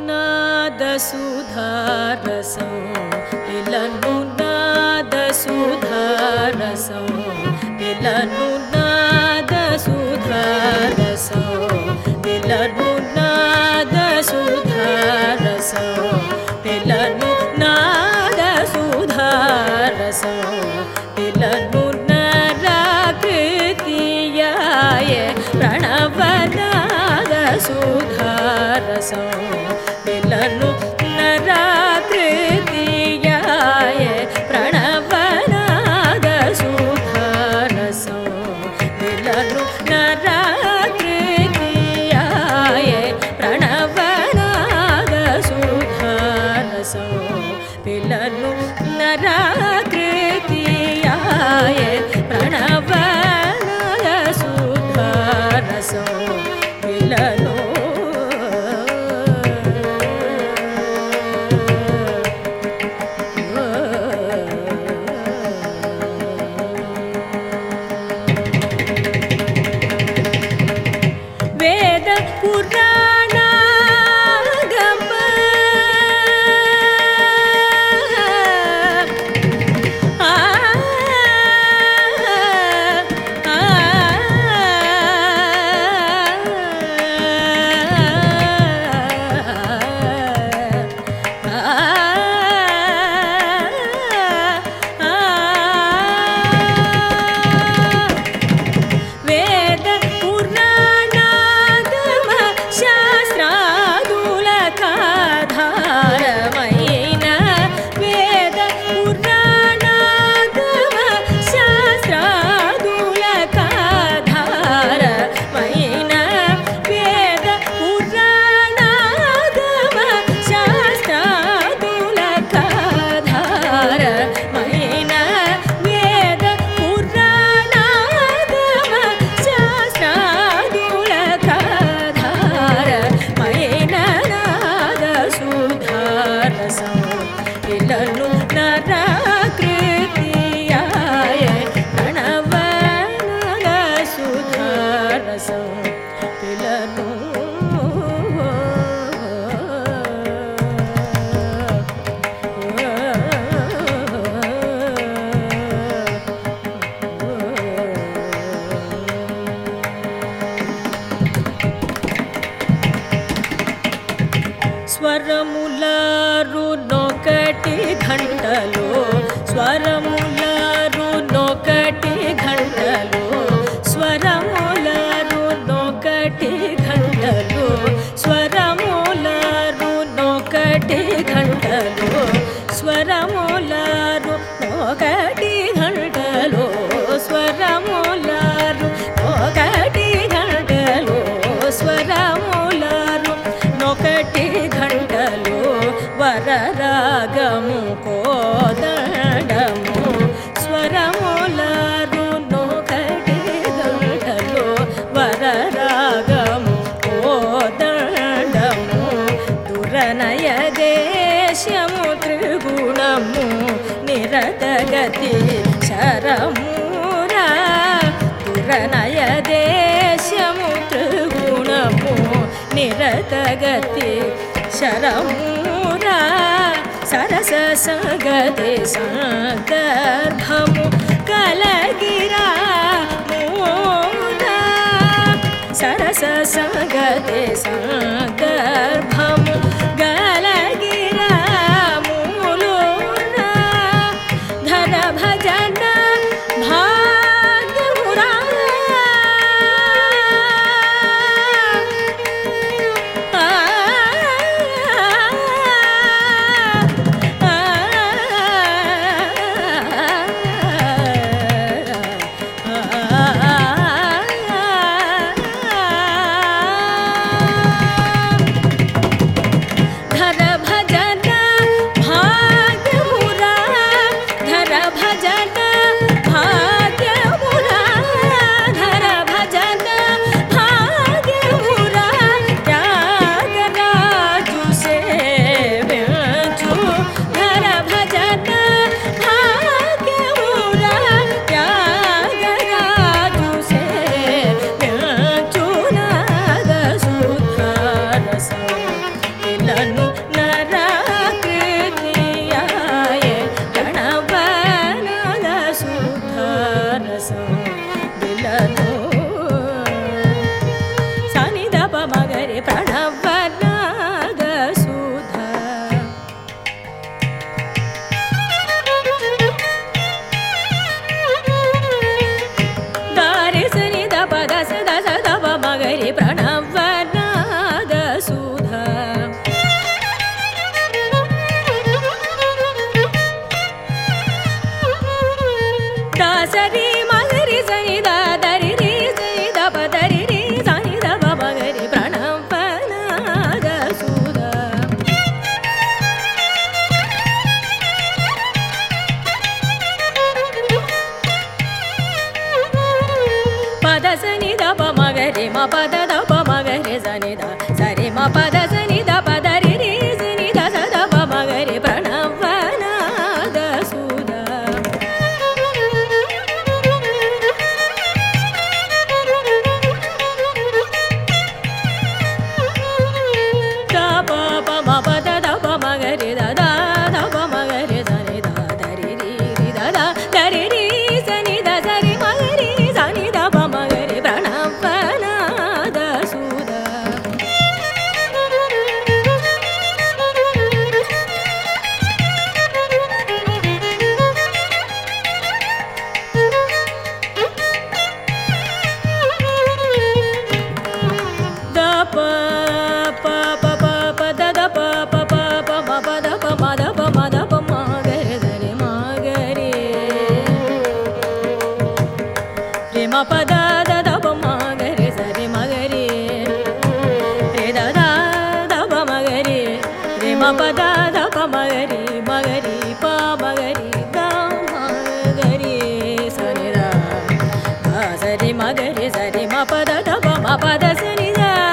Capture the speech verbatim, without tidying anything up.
నాదసుధారసం పిలను నాదసుధారసం పిలను నాదసుధారసం పిలను నాదసుధారసం పిలను నాదసుధారసం పిలను నరాకృతియాయ ప్రణవనాదసుధారసం పిలను నరాకృతియాయ ప్రణవనాదసుధారసం పిలను నరాకృతియాయ ప్రణవనాదసుధారసం పిలను నరాకృతియాయ ప్రణవనాదసుధారసం పిలను వేద పురాణాగమ ఆ ఆ వేద పురాణాగమ శాస్త్రాదులకాధారమైన వేద పురాణాగమ శాస్త్రాదులకాధారమైన వేద పురాణాగమ శాస్త్రాదులకాధారమైన వేద పురాణాగమ శాస్త్రాదులకాధారమైన నాదసుధారసం పిలను నరాకృతియాయ ప్రణవనాదసుధారసం పిలను స్వరములారు నొకటి గంటలో స్వరములారు నొకటి గంటలో స్వరములారు నొకటి గంటలో స్వరములారు నొకటి గంటలో స్వరములారు నొకటి గంటలో స్వరములారు నొకటి గంటలో స్వరములారు నొకటి గంటలో వరరాగము కోదండము స్వరములారు నొకటి గంటలో వరరాగము కోదండము దురనయ దేశము త్రిగుణము నిరతగతి శరమురా దురనయ దేశము త్రిగుణము నిరతగతి శరమురా సరస సంగతి సందర్భము కలగిరా మూరా సరస సంగతి సందర్భము గలగిరా మూలురా ధర భజన భాగ్యమురా ఆ ఆ नो सनि दप मगरि प्रणव नाद सुधा दारि सनि दप दस दस दप मगरि प्रणव नाद सुधा दासरि मगरि सनि दा दरि रि सनि दप दरि रि सनि दप मगरि प्रणव नाद सुधा पद सनि दप मगरि म पद दप मगरि सनि दा सरि म पद सनि दप दरि रि सनि द स दप मगरि प्रणव नाद सुधा पद दप मगरि सरि मगरि रे दा दप मगरि रे म पद दप मगरि मगरि प मगरि द मगरि सनि दा दा सरि मगरि सरि म पद दप म पद सनि दा